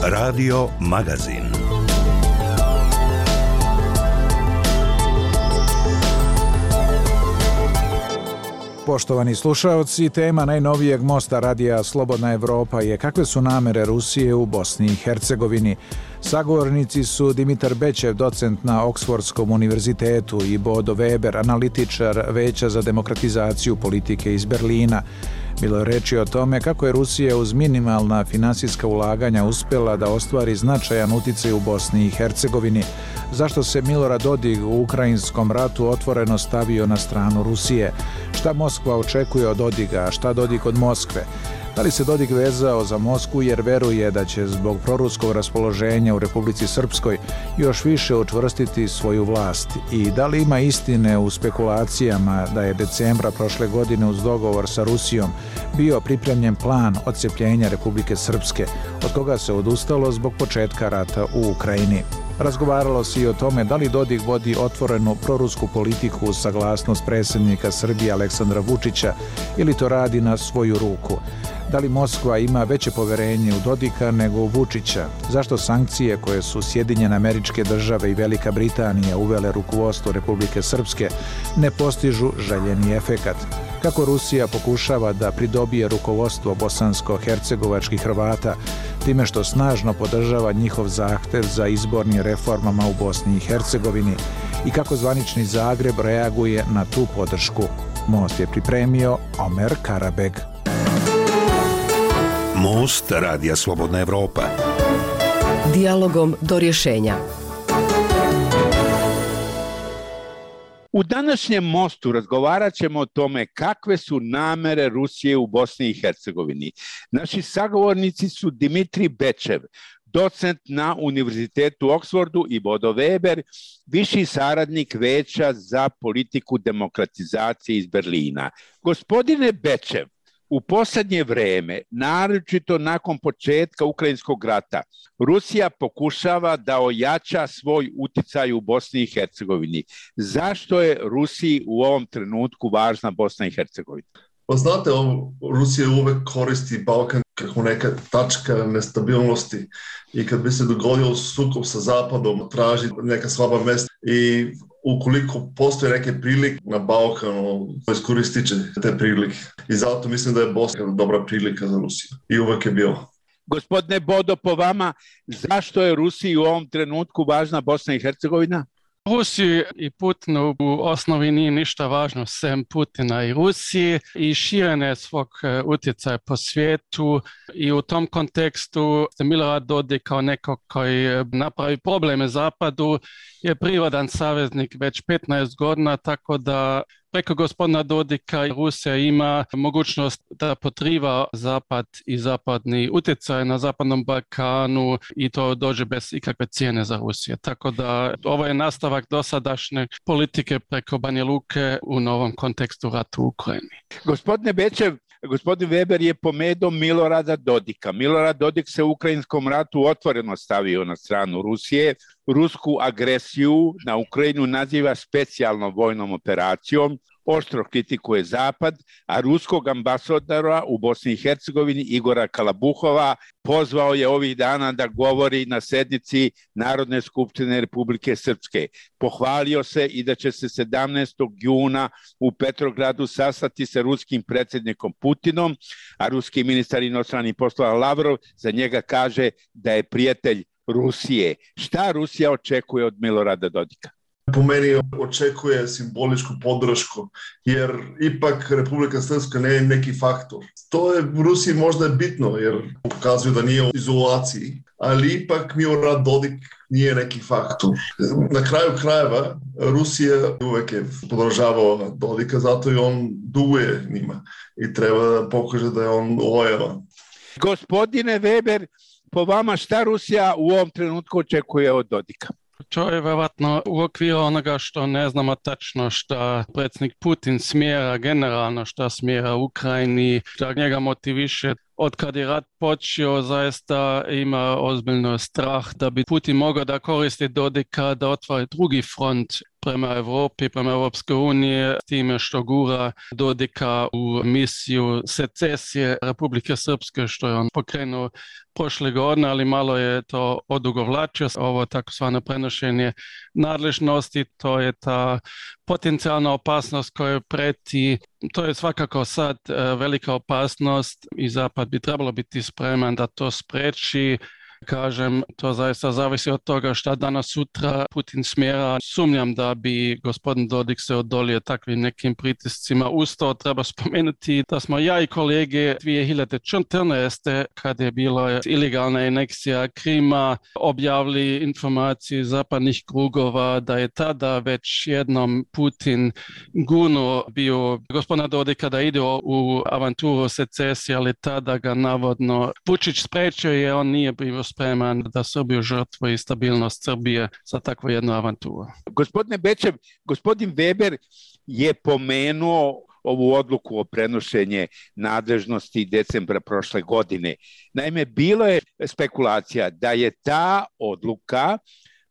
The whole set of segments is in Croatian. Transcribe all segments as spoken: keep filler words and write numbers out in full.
Radio Magazin. Poštovani slušaoci, tema najnovijeg mosta radija Slobodna Evropa je kakve su namere Rusije u Bosni i Hercegovini. Sagovornici su Dimitar Bečev, docent na Oksfordskom univerzitetu, i Bodo Weber, analitičar Veća za demokratizaciju politike iz Berlina. Bilo je reči o tome kako je Rusija uz minimalna finansijska ulaganja uspjela da ostvari značajan uticaj u Bosni i Hercegovini. Zašto se Milorad Dodik u ukrajinskom ratu otvoreno stavio na stranu Rusije? Šta Moskva očekuje od Dodika, a šta Dodik od Moskve? Da li se Dodik vezao za Moskvu jer veruje da će zbog proruskog raspoloženja u Republici Srpskoj još više učvrstiti svoju vlast? I da li ima istine u spekulacijama da je decembra prošle godine uz dogovor sa Rusijom bio pripremljen plan odcepljenja Republike Srpske, od koga se odustalo zbog početka rata u Ukrajini? Razgovaralo se i o tome da li Dodik vodi otvorenu prorusku politiku uz saglasnost predsjednika Srbije Aleksandra Vučića ili to radi na svoju ruku. Da li Moskva ima veće poverenje u Dodika nego u Vučića? Zašto sankcije koje su Sjedinjene Američke Države i Velika Britanija uvele rukovodstvo Republike Srpske ne postižu željeni efekat? Kako Rusija pokušava da pridobije rukovodstvo bosansko-hercegovačkih Hrvata time što snažno podržava njihov zahtev za izbornim reformama u Bosni i Hercegovini i kako zvanični Zagreb reaguje na tu podršku? Most je pripremio Omer Karabeg. Most radija Slobodna Evropa. Dijalogom do rješenja. U današnjem mostu razgovarat ćemo o tome kakve su namere Rusije u Bosni i Hercegovini. Naši sagovornici su Dimitrij Bečev, docent na Univerzitetu u Oksfordu, i Bodo Weber, viši saradnik Veća za politiku demokratizacije iz Berlina. Gospodine Bečev, u posljednje vrijeme, naročito nakon početka Ukrajinskog rata, Rusija pokušava da ojača svoj utjecaj u Bosni i Hercegovini. Zašto je Rusiji u ovom trenutku važna Bosna i Hercegovina? Pa znate, Rusija uvek koristi Balkan kao neka tačka nestabilnosti i kad bi se dogodio sukob sa Zapadom, traži neka slaba mesta i ukoliko postoje neke prilike na Balkanu, iskoristit će te prilike. I zato mislim da je Bosna dobra prilika za Rusiju. I uvek je bilo. Gospodine Bodo, po vama, zašto je Rusiji u ovom trenutku važna Bosna i Hercegovina? Rusiji i Putinu u osnovi nije ništa važno sem Putina i Rusiji i širenje svog utjecaja po svijetu, i u tom kontekstu Milorad Dodik kao neko koji napravi probleme Zapadu je prirodan saveznik već petnaest godina, tako da preko gospodina Dodika Rusija ima mogućnost da potriva Zapad i zapadni utjecaj na Zapadnom Balkanu i to dođe bez ikakve cijene za Rusiju. Tako da ovo je nastavak dosadašnje politike preko Banja Luke u novom kontekstu rata u Ukrajini. Gospodine Bečev, gospodin Weber je pomenuo Milorada Dodika. Milorad Dodik se u ukrajinskom ratu otvoreno stavio na stranu Rusije. Rusku agresiju na Ukrajinu naziva specijalnom vojnom operacijom, oštro kritikuje Zapad, a ruskog ambasadora u Bosni i Hercegovini Igora Kalabuhova pozvao je ovih dana da govori na sednici Narodne skupštine Republike Srpske. Pohvalio se i da će se sedamnaestog juna u Petrogradu sastati sa ruskim predsjednikom Putinom, a ruski ministar inostranih poslova Lavrov za njega kaže da je prijatelj Rusije. Šta Rusija očekuje od Milorada Dodika? Po meni očekuje simboličku podršku, jer ipak Republika Srpska ne je neki faktor. To je u Rusiji možda bitno, jer pokazuju da nije u izolaciji, ali ipak Milorad Dodik nije neki faktor. Na kraju krajeva Rusija uvek je podržavao Dodika, zato i on duguje njima i treba da pokaže da je on lojalan. Gospodine Weber, po vama šta Rusija u ovom trenutku očekuje od Dodika? To je vjerojatno u okviru onoga što ne znamo tačno šta predsjednik Putin smjera generalno, šta smjera Ukrajini, šta njega motiviše. Od kad je rat počeo, zaista ima ozbiljno strah da bi Putin mogao da koristi Dodika da otvori drugi front prema Evropi, prema Evropske unije, time što gura Dodika u misiju secesije Republike Srpske, što je on pokrenuo prošle godine, ali malo je to odugovlačio. Ovo takozvano prenošenje nadležnosti, to je ta potencijalna opasnost koja preti. To je svakako sad velika opasnost i Zapad bi trebalo biti spreman da to spreči. Kažem, to zaista zavisi od toga šta danas sutra Putin smjera. Sumnjam da bi gospodin Dodik se odolio takvim nekim pritiscima. Uz to treba spomenuti da smo ja i kolege dvije hiljade četrnaeste kad je bila ilegalna aneksija Krima objavili informaciju zapadnih krugova da je tada već jednom Putin gurnuo bio gospodina Dodika da ide u avanturu secesije, ali tada ga navodno Vučić sprečio jer on nije bio spreman da Srbiju žrtvo i stabilnost Srbije za takvu jednu avanturu. Gospodine Bečev, gospodin Weber je pomenuo ovu odluku o prenošenje nadležnosti decembra prošle godine. Naime, bilo je spekulacija da je ta odluka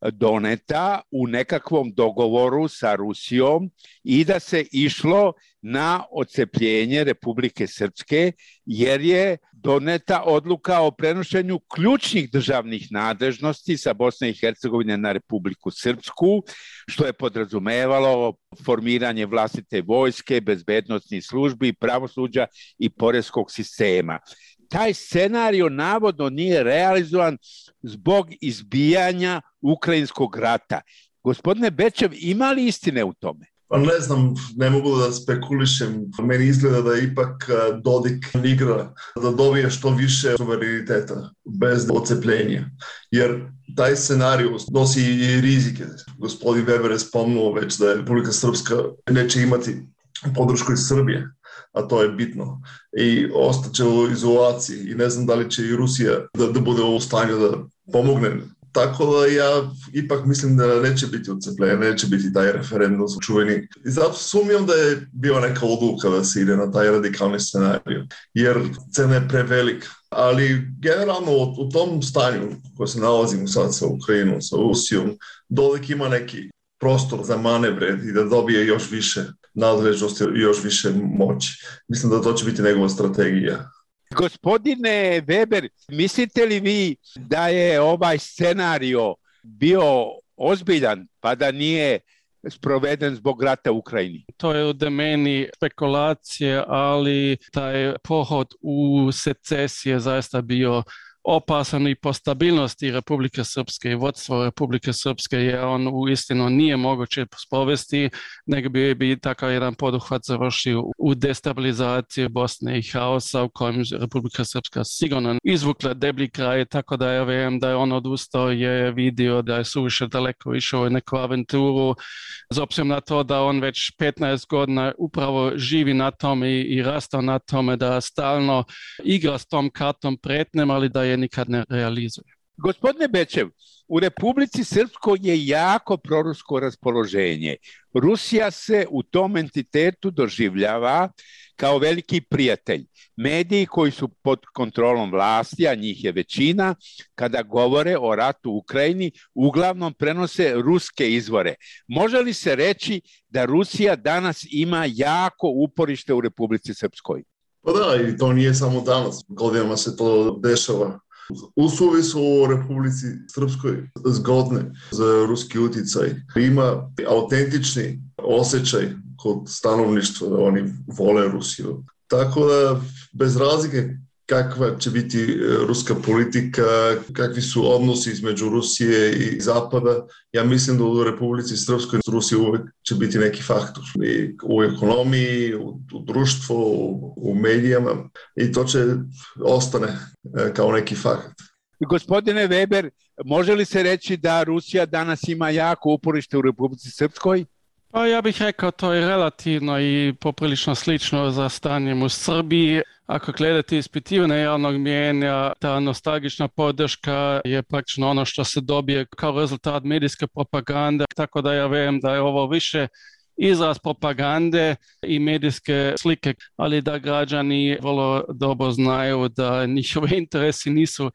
doneta u nekakvom dogovoru sa Rusijom i da se išlo na odcepljenje Republike Srpske, jer je doneta odluka o prenošenju ključnih državnih nadležnosti sa Bosne i Hercegovine na Republiku Srpsku, što je podrazumevalo formiranje vlastite vojske, bezbednosnih službi, pravosuđa i poreskog sistema. Taj scenario navodno nije realizovan zbog izbijanja ukrajinskog rata. Gospodine Bečev, ima li istine u tome? Pa ne znam, ne mogu da spekulišem. Meni izgleda da ipak Dodik igra da dobije što više suvereniteta bez odcepljenja. Jer taj scenarij nosi i rizike. Gospodin Weber je spomnuo već da je Republika Srpska neće imati podršku iz Srbije, a to je bitno. I ostaće u izolaciji i ne znam da li će i Rusija da, da bude u stanju da pomogne. Tako da ja ipak mislim da neće biti odcepljenje, neće biti taj referendum čuveni. I zato sumnjam da je bio neka odluka da se ide na taj radikalni scenarij, jer cena je prevelika. Ali generalno u tom stanju koje se nalazimo sad sa Ukrajinom, sa Rusijom, Dodik ima neki prostor za manevre i da dobije još više nadležnosti i još više moći. Mislim da to će biti njegova strategija. Gospodine Weber, mislite li vi da je ovaj scenario bio ozbiljan pa da nije sproveden zbog rata u Ukrajini? To je u domeni spekulacije, ali taj pohod u secesije zaista bio opasan i po stabilnosti Republike Srpske i vodstvo Republike Srpske, jer on uistinu nije moguće sprovesti, nego bi, bi takav jedan poduhvat završio u destabilizaciji Bosne i haosa u kojem Republika Srpska sigurno izvukla deblji kraj, tako da ja vjerujem da je on odustao, je vidio da je suviše daleko išao u neku avanturu, s obzirom na to da on već petnaest godina upravo živi na tome i, i rastao na tome da stalno igra s tom kartom pretnjem, ali da je nikad ne realizuje. Gospodine Bečev, u Republici Srpskoj je jako prorusko raspoloženje. Rusija se u tom entitetu doživljava kao veliki prijatelj. Mediji koji su pod kontrolom vlasti, a njih je većina, kada govore o ratu u Ukrajini, uglavnom prenose ruske izvore. Može li se reći da Rusija danas ima jako uporište u Republici Srpskoj? Pa da, i to nije samo danas. Godinama se to dešava. Uslovi su u Republici Srpskoj zgodne za ruski uticaj. Ima autentični osjećaj kod stanovništva da oni vole Rusiju. Tako da bez razlike kakva će biti ruska politika, kakvi su odnosi između Rusije i Zapada, ja mislim da u Republici Srpskoj Rusija uvek će biti neki faktor. I u ekonomiji, u, u društvu, u, u medijama i to će ostane kao neki fakt. Gospodine Weber, može li se reći da Rusija danas ima jako uporište u Republici Srpskoj? Pa ja bih rekao to je relativno i poprilično slično za stanjem u Srbiji. Ako gledate ispitivanje javnog mijenja, ta nostalgična podrška je praktično ono što se dobije kao rezultat medijske propagande, tako da ja vjerujem da je ovo više izraz propagande i medijske slike, ali da građani vrlo dobro znaju da njihove interesi nisu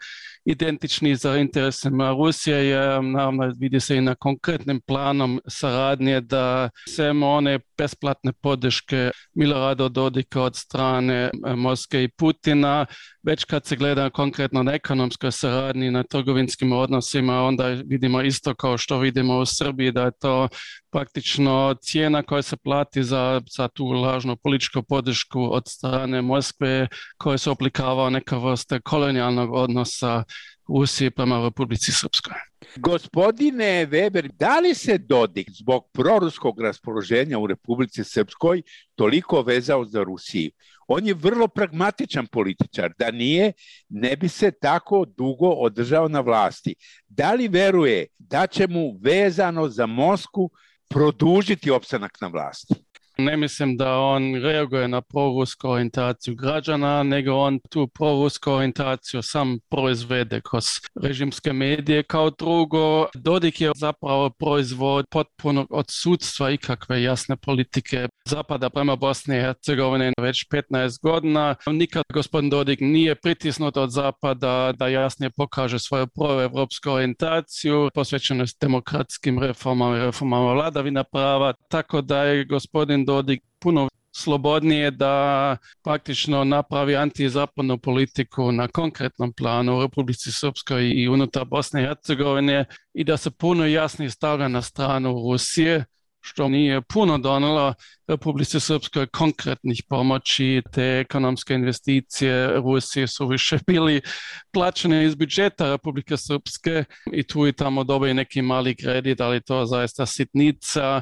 identični za interesima Rusije, je naravno vidi se i na konkretnim planom saradnje da sem one besplatne podrške Milorada Dodika od strane Moskve i Putina, već kad se gleda konkretno na ekonomskoj saradnji, na trgovinskim odnosima, onda vidimo isto kao što vidimo u Srbiji, da je to praktično cijena koja se plati za, za tu lažnu političku podršku od strane Moskve, koja se oblikava neka vrsta kolonijalnog odnosa Rusije prema Republici Srpskoj. Gospodine Weber, da li se Dodik zbog proruskog raspoloženja u Republici Srpskoj toliko vezao za Rusiju? On je vrlo pragmatičan političar. Da nije, ne bi se tako dugo održao na vlasti. Da li veruje da će mu vezano za Moskvu produžiti opstanak na vlasti? Ne mislim da on reaguje na prorusku orijentaciju građana, nego on tu prorusku orijentaciju sam proizvede kroz režimske medije. Kao drugo, Dodik je zapravo proizvod potpunog odsudstva ikakve jasne politike Zapada prema Bosni i Hercegovini već petnaest godina. Nikad gospodin Dodik nije pritisnut od Zapada da jasnije pokaže svoju proevropsku orijentaciju, posvećenost demokratskim reformama i reformama vladavina prava, tako da je gospodin Dodik puno slobodnije da praktično napravi antizapadnu politiku na konkretnom planu u Republici Srpskoj i unutar Bosne i Hercegovine i da se puno jasnije stavlja na stranu Rusije, što nije puno donelo Republici Srpskoj konkretnih pomoći. Te ekonomske investicije Rusije su više bili plaćene iz budžeta Republike Srpske i tu i tamo dobije neki mali kredit, ali to zaista sitnica.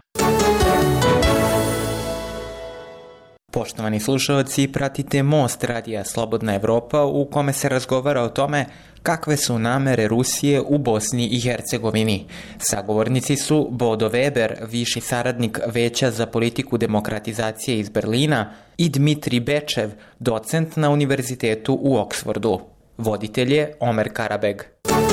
Poštovani slušalci, pratite Most radija Slobodna Evropa u kome se razgovara o tome kakve su namere Rusije u Bosni i Hercegovini. Sagovornici su Bodo Weber, viši saradnik Veća za politiku demokratizacije iz Berlina, i Dmitrij Bečev, docent na univerzitetu u Oksfordu. Voditelj je Omer Karabeg.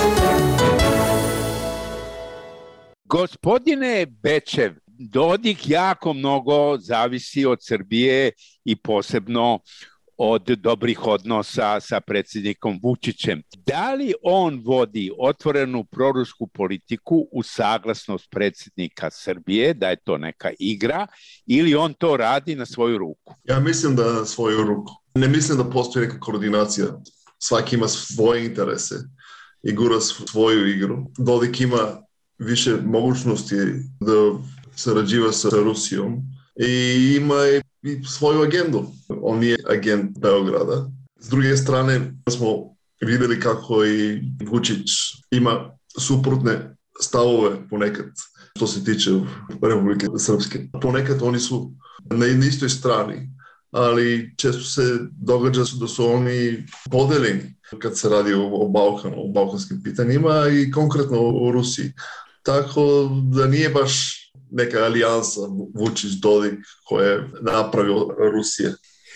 Gospodine Bečev, Dodik jako mnogo zavisi od Srbije i posebno od dobrih odnosa sa predsjednikom Vučićem. Da li on vodi otvorenu prorusku politiku u saglasnost predsjednika Srbije, da je to neka igra, ili on to radi na svoju ruku? Ja mislim da na svoju ruku. Ne mislim da postoji neka koordinacija. Svaki ima svoje interese i gura svoju igru. Dodik ima više mogućnosti da sarađiva sa Rusijom i ima i svoju agendu. On nije agent Beograda. S druge strane smo vidjeli kako i Vučić ima suprotne stavove ponekad što se tiče Republike Srpske. Ponekad oni su na istoj strani, ali često se događa da su oni podeljeni kad se radi o, o Balkanu, o balkanskim pitanjima i konkretno o Rusiji. Tako da nije baš neka alijansa Vučić-Dodik koja je napravio Rusije.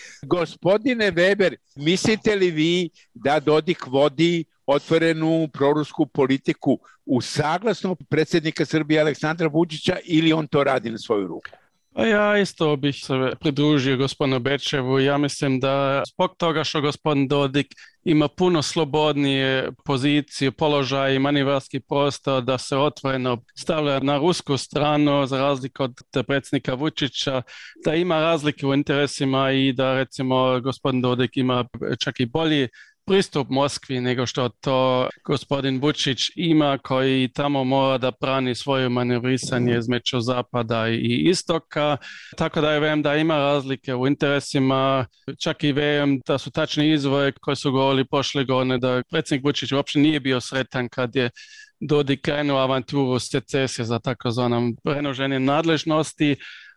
Gospodine Weber, mislite li vi da Dodik vodi otvorenu prorusku politiku u saglasno predsjednika Srbije Aleksandra Vučića ili on to radi na svoju ruku? Pa ja isto bih se pridružio gospodinu Bečevu. Ja mislim da zbog toga što gospodin Dodik ima puno slobodnije pozicije, položaj i manevarski prostor da se otvoreno stavlja na rusku stranu za razliku od predsjednika Vučića, da ima razlike u interesima i da recimo gospodin Dodik ima čak i bolji pristup Moskvi nego što to gospodin Vučić ima, koji tamo mora da brani svoje manevrisanje između zapada i istoka. Tako da ja vem da ima razlike u interesima, čak i vem da su tačni izvori koji su govorili prošle godine da predsjednik Vučić uopće nije bio sretan kad je Dodik krenuo avanturu secesije za takozvanom prenoženjem nadležnosti,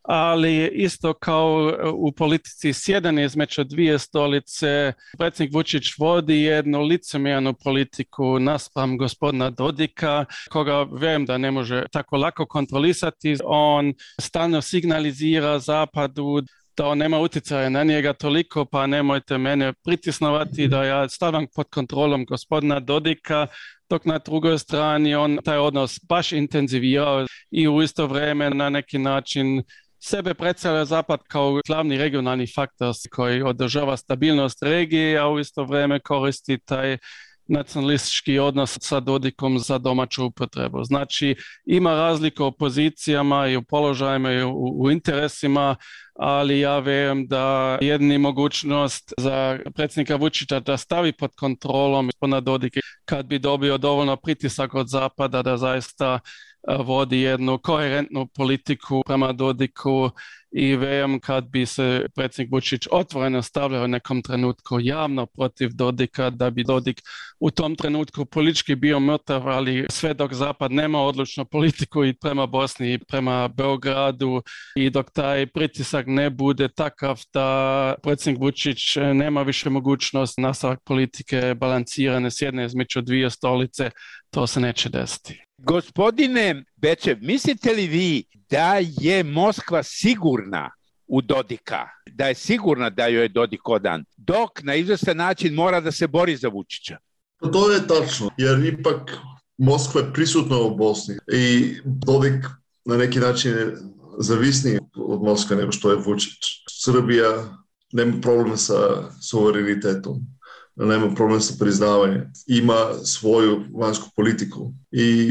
ali isto kao u politici sjedanje između dvije stolice, predsjednik Vučić vodi jednu licemjernu politiku naspram gospodina Dodika, koga vem da ne može tako lako kontrolisati. On stalno signalizira Zapadu da on nema utjecaja na njega toliko, pa nemojte mene pritisnovati da ja stavljam pod kontrolom gospodina Dodika, dok na drugoj strani on taj odnos baš intenzivirao i u isto vrijeme na neki način sebe predstavlja Zapad kao glavni regionalni faktor koji održava stabilnost regije, a u isto vrijeme koristi taj nacionalistički odnos sa Dodikom za domaću upotrebu. Znači, ima razlika u pozicijama i u položajima i u, u interesima, ali ja vjerujem da jedini mogućnost za predsjednika Vučića da stavi pod kontrolom gospodina Dodika kad bi dobio dovoljno pritisak od Zapada da zaista vodi jednu koherentnu politiku prema Dodiku i vjerujem kad bi se predsjednik Vučić otvoreno stavljao u nekom trenutku javno protiv Dodika, da bi Dodik u tom trenutku politički bio mrtav, ali sve dok Zapad nema odlučnu politiku i prema Bosni i prema Beogradu i dok taj pritisak ne bude takav da predsjednik Vučić nema više mogućnost nastavak politike balansirane s jedne između dvije stolice, to se neće desiti. Gospodine Bečev, mislite li vi da je Moskva sigurna u Dodika, da je sigurna da joj je Dodik odan, dok na izvestan način mora da se bori za Vučića? Pa to je tačno, jer ipak Moskva je prisutna u Bosni i Dodik na neki način je zavisniji od Moskve nego što je Vučić. Srbija nema problem sa suverenitetom, nema problem sa priznavanjem, ima svoju vanjsku politiku i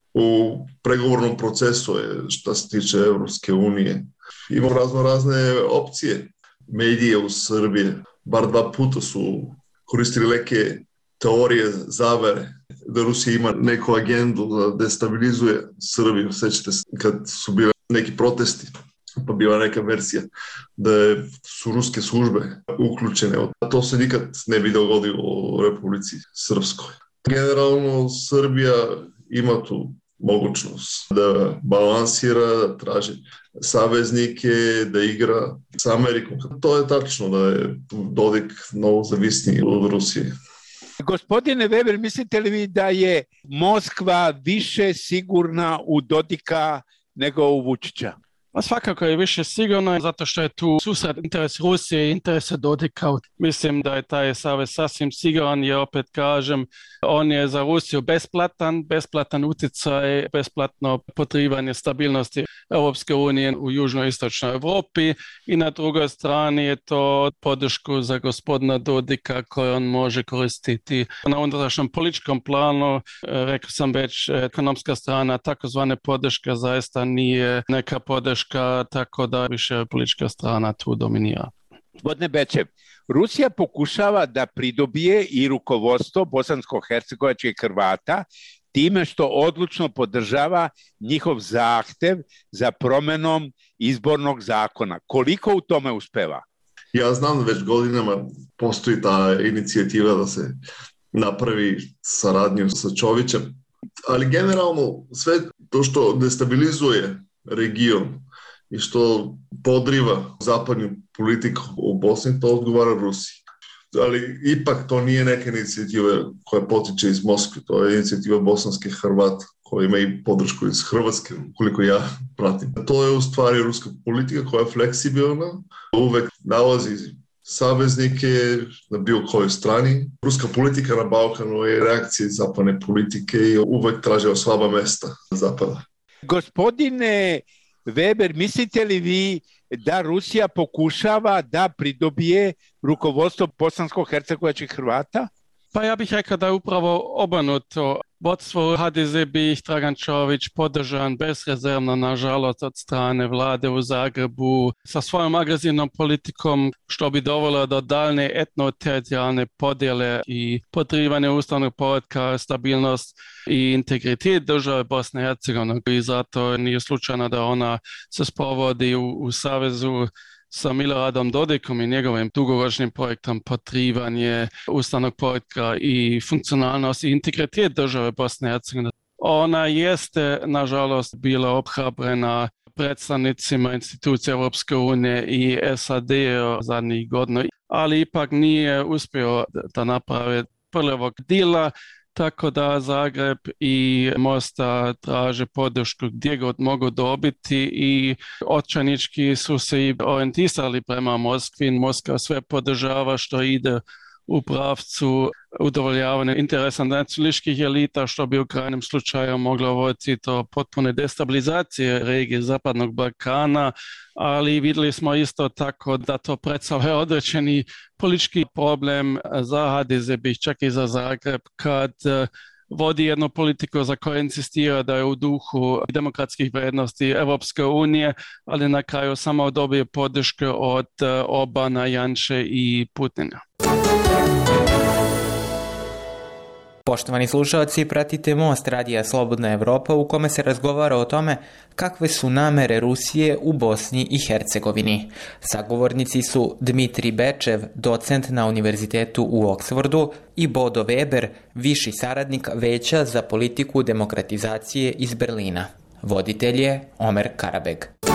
u pregovornom procesu je što se tiče Evropske unije. Ima razno razne opcije. Medije u Srbiji bar dva puta su koristili neke teorije zavere da Rusija ima neku agendu da destabilizuje Srbiju. Sećate se kad su bile neki protesti, pa bila neka verzija da su ruske službe uključene. To se nikad ne bi dogodilo u Republici Srpskoj. Generalno Srbija ima tu mogućnost da balansira, da traži saveznike, da igra s Amerikom. To je tačno da je Dodik mnogo zavisniji od Rusije. Gospodine Weber, mislite li vi da je Moskva više sigurna u Dodika nego u Vučića? Pa svakako je više sigurno, zato što je tu susret interes Rusije i interese Dodika. Mislim da je taj savez sasvim siguran, jer opet kažem, on je za Rusiju besplatan, besplatan utjecaj, besplatno potrivanje stabilnosti Europske unije u južnoistočnoj Europi i na drugoj strani je to podršku za gospodina Dodika koju on može koristiti na unutrašnjem političkom planu. Rekao sam već, ekonomska strana takozvane podrške zaista nije neka podrška, tako da više politička strana tu dominira. Gospodine Bečev, Rusija pokušava da pridobije i rukovodstvo bosansko-hercegovačkih Hrvata time što odlučno podržava njihov zahtev za promenom izbornog zakona. Koliko u tome uspeva? Ja znam da već godinama postoji ta inicijativa da se napravi saradnju sa Čovićem, ali generalno sve to što destabilizuje region i što podriva zapadnu politiku u Bosni, to odgovara Rusiji. Ali ipak to nije neka inicijativa koja potiče iz Moskve, to je inicijativa bosanskih Hrvata koja ima i podršku iz Hrvatske, koliko ja pratim. To je u stvari ruska politika koja je fleksibilna, uvek nalazi saveznike na bilo kojoj strani. Ruska politika na Balkanu je reakcija zapadne politike i uvek traže slaba mesta zapada. Gospodine Weber, mislite li vi da Rusija pokušava da pridobije rukovodstvo bosansko-hercegovačkih Hrvata? Pa ja bih rekao da je upravo obrnuto. Vodstvo H D Z bi ih Dragan Čović podržan bezrezervno, nažalost, od strane vlade u Zagrebu sa svojom agresivnom politikom, što bi dovelo do daljne etno-teritorijalne podjele i podrivanje ustavnog poretka, stabilnost i integritet države Bosne i Hercegovine. I zato nije slučajno da ona se sprovodi u, u savezu sa Miloradom Dodikom i njegovim dugoročnim projektom podrivanje ustavnog poretka i funkcionalnost i integritet države Bosne i Hercegovine. Ona jeste, nažalost, bila obhrabrena predstavnicima institucija Europske unije i S A D zadnjih godina, ali ipak nije uspio da napravi prvog dila, tako da Zagreb i Mostar traže podršku gdje god mogu dobiti i očajnički su se i orijentisali prema Moskvi. Moskva sve podržava što ide u pravcu udovoljavanja interesa nacionalističkih elita, što bi u krajnjem slučaju moglo voditi do potpune destabilizacije regije Zapadnog Balkana, ali vidjeli smo isto tako da to predstavlja određeni politički problem za H D Z, čak i za Zagreb, kad vodi jednu politiku za koju insistira da je u duhu demokratskih vrijednosti Europske unije, ali na kraju samo dobije podršku od Orbana, Janše i Putina. Poštovani slušalci, pratite Most radija Slobodna Evropa u kome se razgovara o tome kakve su namere Rusije u Bosni i Hercegovini. Sagovornici su Dmitrij Bečev, docent na Univerzitetu u Oksfordu, i Bodo Weber, viši saradnik Veća za politiku demokratizacije iz Berlina. Voditelj je Omer Karabeg.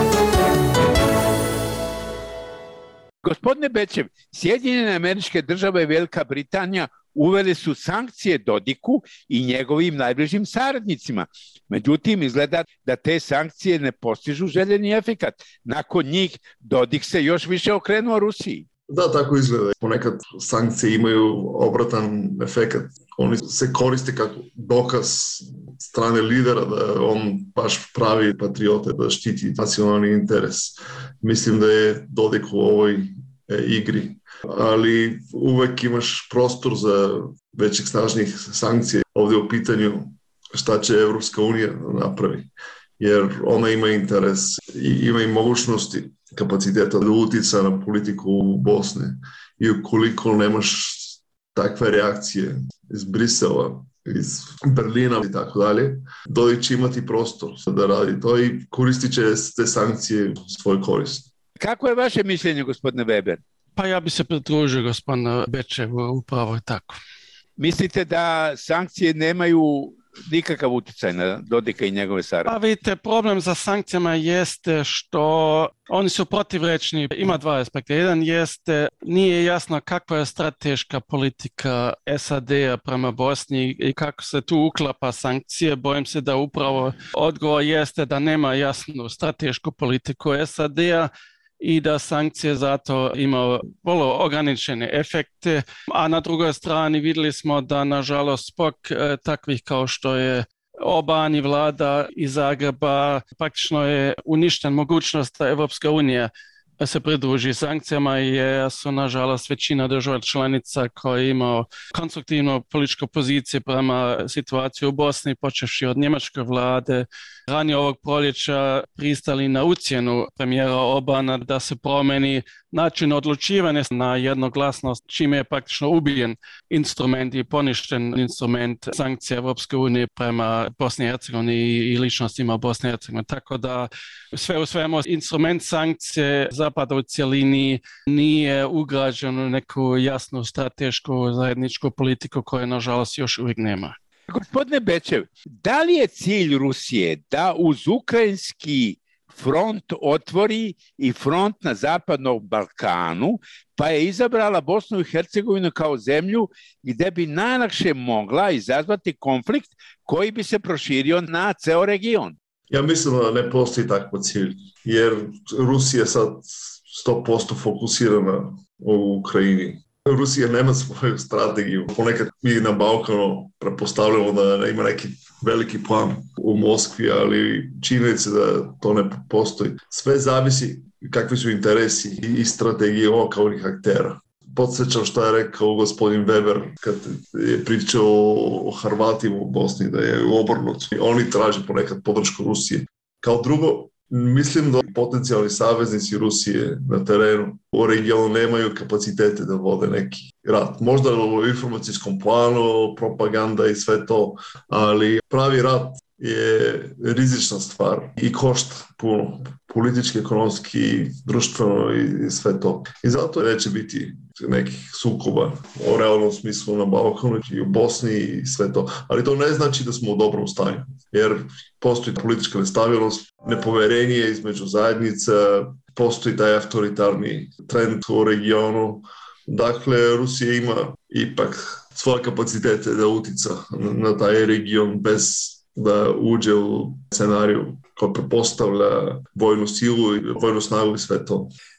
Gospodine Bečev, Sjedinjene Američke Države i Velika Britanija uveli su sankcije Dodiku i njegovim najbližim saradnicima. Međutim, izgleda da te sankcije ne postižu željeni efekat. Nakon njih Dodik se još više okrenuo Rusiji. Da, tako izgleda. Ponekad sankcije imaju obratan efekat. Oni se koriste kao dokaz strane lidera da on baš pravi patriote, da štiti nacionalni interes. Mislim da je Dodik u ovoj e, igri. Ali uvek imaš prostor za većih snažnih sankcija. Ovdje u pitanju šta će Evropska unija napravi. Jer ona ima interes i ima i mogućnosti, kapaciteta da utica na politiku u Bosni. I ukoliko nemaš takve reakcije iz Brisela, iz Berlina i tako dalje, Dodik će imati prostor da radi to i koristit će te sankcije u svoj korist. Kako je vaše mišljenje, gospodine Weber? Pa ja bi se pridružio gospodinu Bečevu, upravo tako. Mislite da sankcije nemaju nikakav utjecaj na Dodika i njegove saradnike? Pa vidite, problem za sankcijama jeste što oni su protivrečni. Ima dva aspekta. Jedan jeste, nije jasno kakva je strateška politika S A D-a prema Bosni i kako se tu uklapa sankcije. Bojim se da upravo odgovor jeste da nema jasnu stratešku politiku S A D-a i da sankcije zato imaju vrlo ograničene efekte, a na drugoj strani vidjeli smo da nažalost zbog e, takvih kao što je Orban i vlada iz Zagreba praktično je uništen mogućnost da Evropska unija se pridruži sankcijama jer su nažalost većina država članica koji imaju konstruktivnu političku poziciju prema situaciji u Bosni, počevši od njemačke vlade, ranije ovog proljeća pristali na ucjenu premijera Orbana da se promeni način odlučivanja na jednoglasnost, čime je praktično ubijen instrument i poništen instrument sankcija Evropske unije prema Bosni i Hercegovini i ličnostima Bosne i Hercegovine. Tako da sve u svemu instrument sankcije Zapada u cjelini nije ugrađen u neku jasnu stratešku zajedničku politiku koju nažalost još uvijek nema. Gospodine Bečev, da li je cilj Rusije da uz ukrajinski front otvori i front na Zapadnom Balkanu, pa je izabrala Bosnu i Hercegovinu kao zemlju gdje bi najlakše mogla izazvati konflikt koji bi se proširio na ceo region? Ja mislim da ne postoji takav cilj, jer Rusija je sad sto posto fokusirana u Ukrajini. Rusija nema svoju strategiju. Ponekad mi na Balkanu prepostavljamo da ima neki veliki plan u Moskvi, ali činjenica da to ne postoji. Sve zavisi kakvi su interesi i strategije lokalnih aktera. Podsjećam što je rekao gospodin Weber kad je pričao o Hrvatima u Bosni, da je obrnuto. Oni traže ponekad podršku Rusije. Kao drugo, mislim da potencijalni saveznici Rusije na terenu u regionu nemaju kapacitete da vode neki rat. Možda u informacijskom planu, propaganda i sve to, ali pravi rat je rizična stvar i košta puno, politički, ekonomski, društveno i sve to. I zato neće biti nekih sukoba u realnom smislu na Balkanu i u Bosni i sve to. Ali to ne znači da smo u dobrom stanju, jer postoji politička nestabilnost, nepoverenje između zajednica, postoji taj autoritarni trend u regionu. Dakle, Rusija ima ipak svoje kapacitete da utica na taj region bez da uđe u scenariju koji prepostavlja vojnu silu i vojnu snagu i sve to.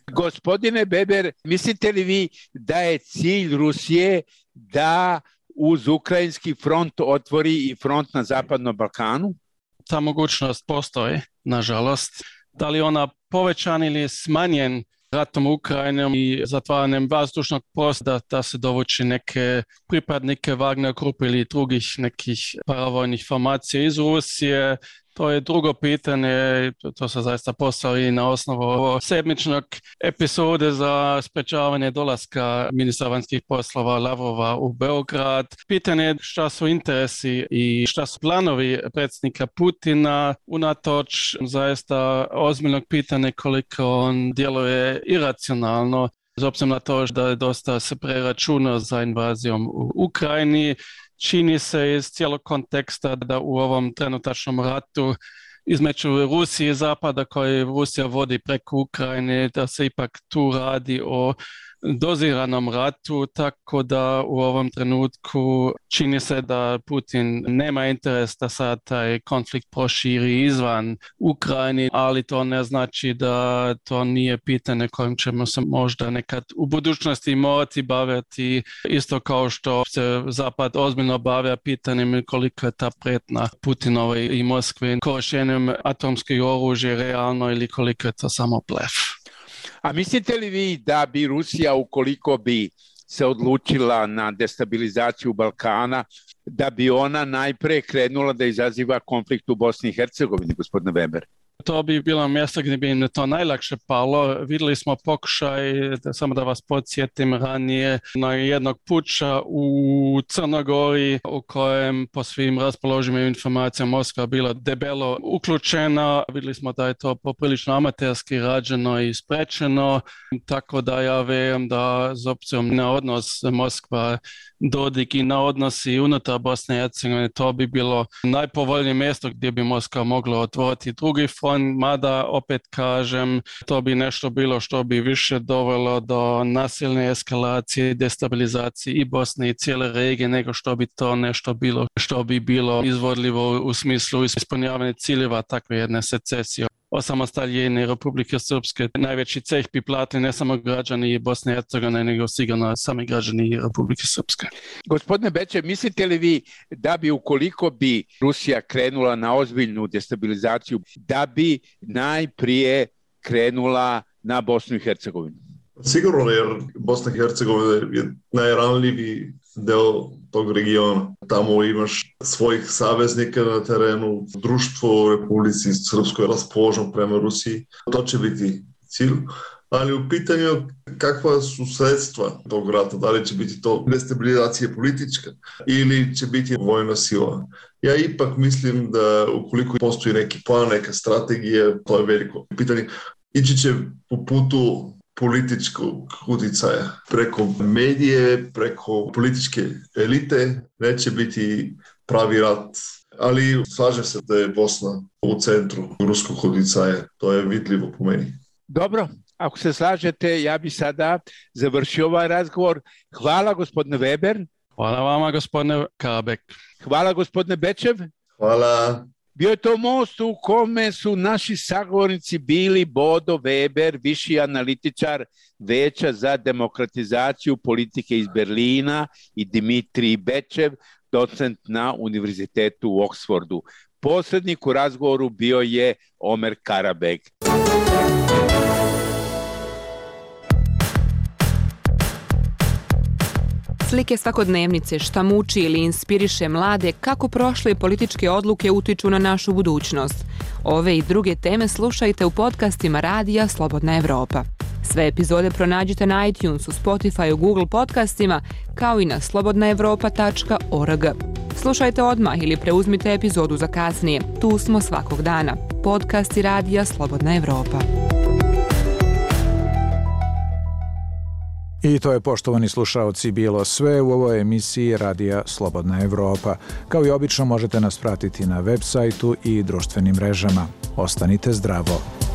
Gospodine Weber, mislite li vi da je cilj Rusije da uz ukrajinski front otvori i front na Zapadnom Balkanu? Ta mogućnost postoji, nažalost. Da li ona povećan ili smanjen ratom Ukrajinom i zatvaranjem vazdušnog prostora da se dovuči neke pripadnike Wagner grupe ili drugih nekih paravojnih formacija iz Rusije, to je drugo pitanje, to se zaista postavi na osnovu sedmičnog epizode za sprečavanje dolaska ministra vanjskih poslova Lavrova u Beograd. Pitanje je šta su interesi i šta su planovi predsjednika Putina, unatoč zaista ozbiljnog pitanja koliko on djeluje iracionalno, s obzirom na to da je dosta se preračunao za invazijom u Ukrajini. Čini se iz cijelog konteksta da u ovom trenutačnom ratu između Rusije i Zapada koji Rusija vodi preko Ukrajine, da se ipak tu radi o doziranom ratu, tako da u ovom trenutku čini se da Putin nema interes da sad taj konflikt proširi izvan Ukrajine, ali to ne znači da to nije pitanje kojim ćemo se možda nekad u budućnosti morati baviti, isto kao što se Zapad ozbiljno bavlja pitanjem koliko je ta prijetnja Putinove i Moskve korištenjem atomskih oružja realno ili koliko je to samo blef. A mislite li vi da bi Rusija, ukoliko bi se odlučila na destabilizaciju Balkana, da bi ona najpre krenula da izaziva konflikt u Bosni i Hercegovini, gospodine Weber? To bi bilo mjesto gdje bi im to najlakše palo. Vidjeli smo pokušaj, da, samo da vas podsjetim, ranije na jednog puča u Crnogori u kojem po svim raspoloživim informacijama Moskva bila debelo uključena. Vidjeli smo da je to poprilično amaterski rađeno i sprečeno, tako da ja vjerujem da s obzirom na odnos Moskva Dodik i na odnosi unutar Bosne i Hercegovine, to bi bilo najpovoljnije mjesto gdje bi Moskva mogla otvoriti drugi front, mada opet kažem, to bi nešto bilo što bi više dovelo do nasilne eskalacije, destabilizacije i Bosne i cijele regije, nego što bi to nešto bilo što bi bilo izvodljivo u smislu ispunjavanja ciljeva takve jedne secesije. Osamostaljenje Republike Srpske najveći ceh bi platili ne samo građani Bosne i Hercegovine, nego sigurno sami građani Republike Srpske. Gospodine Beče, mislite li vi da bi ukoliko bi Rusija krenula na ozbiljnu destabilizaciju, da bi najprije krenula na Bosnu i Hercegovinu? Sigurno, jer Bosna i Hercegovina je najranljiviji deo tog regiona. Tamo imaš svojih saveznika na terenu, društvo u Republici Srpskoj je raspoloženo prema Rusiji. To će biti cilj. Ali u pitanju kakva su sredstva tog rata, da li će biti to destabilizacija politička ili će biti vojna sila. Ja ipak mislim da ukoliko postoji neki plan, neka strategija, to je veliko pitanje. Ići će po putu političkog utjecaja. Preko medije, preko političke elite neće biti pravi rat. Ali slažem se da je Bosna u centru ruskog utjecaja. To je vidljivo po meni. Dobro, ako se slažete, ja bi sada završio ovaj razgovor. Hvala gospodine Weber. Hvala vama gospodine Kabek. Hvala gospodine Bečev. Hvala. Bio je to most u kome su naši sagovornici bili Bodo Weber, viši analitičar Veća za demokratizaciju politike iz Berlina, i Dimitrij Bečev, docent na Univerzitetu u Oksfordu. Posrednik u razgovoru bio je Omer Karabeg. Slike svakodnevnice, šta muči ili inspiriše mlade, kako prošle političke odluke utiču na našu budućnost. Ove i druge teme slušajte u podcastima Radija Slobodna Evropa. Sve epizode pronađite na iTunesu, Spotifyu, Google podcastima, kao i na slobodna evropa tačka org. Slušajte odmah ili preuzmite epizodu za kasnije. Tu smo svakog dana. Podcasti Radija Slobodna Evropa. I to je, poštovani slušaoci, bilo sve u ovoj emisiji Radija Slobodna Evropa. Kao i obično možete nas pratiti na web sajtu i društvenim mrežama. Ostanite zdravo.